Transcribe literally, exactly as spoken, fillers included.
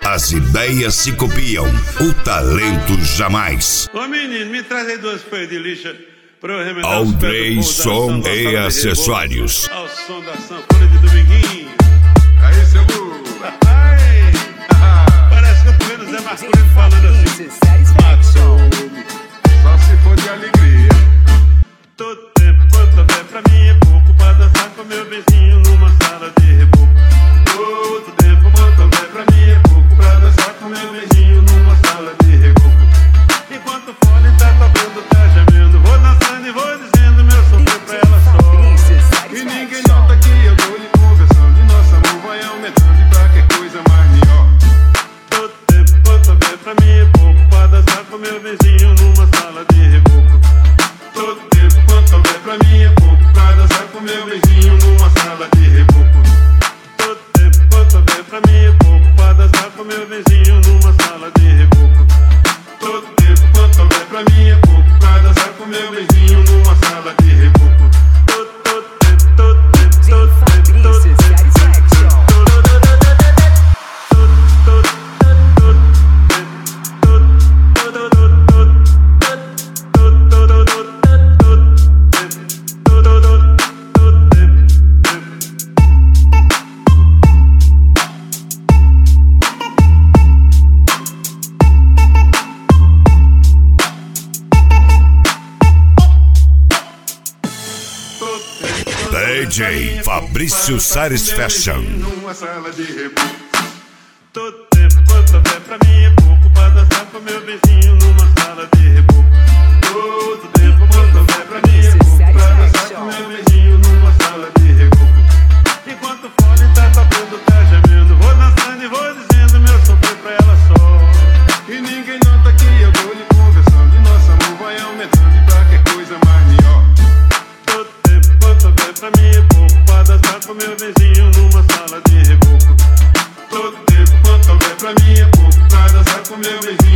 As ideias se copiam, o talento jamais. Ô menino, me traz aí duas folhas de lixa pra eu remendar. Aldrey Som e Acessórios. Ao som da sanfona de Dominguinho. Aí, seu Lu. Ai, parece que eu tô vendo o Zé Marcolino falando assim. Matou-me. Só se for de alegria. Todo tempo quanto houver pra mim é pouco pra dançar com meu vizinho numa sala de reboco. Todo tempo quanto houver pra mim é pouco pra dançar com meu vizinho numa sala de reboco. Enquanto o fone tá tocando, tá gemendo, vou dançando e vou dizendo meu sofrer pra ela só. E ninguém nota que eu tô lhe conversando e nosso amor vai aumentando e pra que coisa mais melhor. Todo tempo quanto houver pra mim é pouco pra dançar com meu vizinho numa sala de reboco. Todo tempo quanto houver pra mim é pouco pra dançar com meu vizinho numa sala de reboco. Todo tempo quanto houver pra mim é pouco pra dançar com meu vizinho numa sala de reboco. Todo tempo quanto houver pra mim é pouco pra dançar com meu vizinho numa sala de reboco. Todo, todo tempo, todo tempo, todo tempo, todo tempo. D J Fabrício Sares Fashion. Numa sala de reboco. Todo tempo quanto houver pra mim é pouco pra dançar com meu vizinho numa sala de reboco. Todo tempo quanto houver pra mim é pouco pra dançar com meu vizinho numa sala de reboco. Enquanto o fone tá tocando, tá gemendo, vou dançando e vou dizendo meu sofrer pra ela só. E ninguém nota que eu tô lhe conversando e nosso amor vai aumentando e pra que coisa mais melhor. Todo tempo quanto houver pra mim é pouco pra dançar com meu vizinho numa sala de reboco. Todo tempo quanto houver pra mim é pouco pra dançar com meu vizinho.